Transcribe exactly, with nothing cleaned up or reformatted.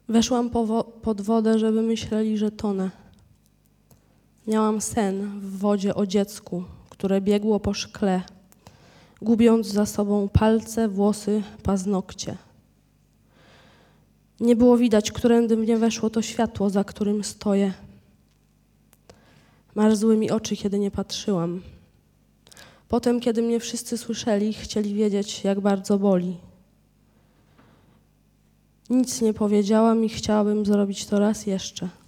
Weszłam po wo- pod wodę, żeby myśleli, że tonę. Miałam sen w wodzie o dziecku, które biegło po szkle, gubiąc za sobą palce, włosy, paznokcie. Nie było widać, którędy mnie weszło to światło, za którym stoję. Marzły mi oczy, kiedy nie patrzyłam. Potem, kiedy mnie wszyscy słyszeli, chcieli wiedzieć, jak bardzo boli. Nic nie powiedziałam i chciałabym zrobić to raz jeszcze.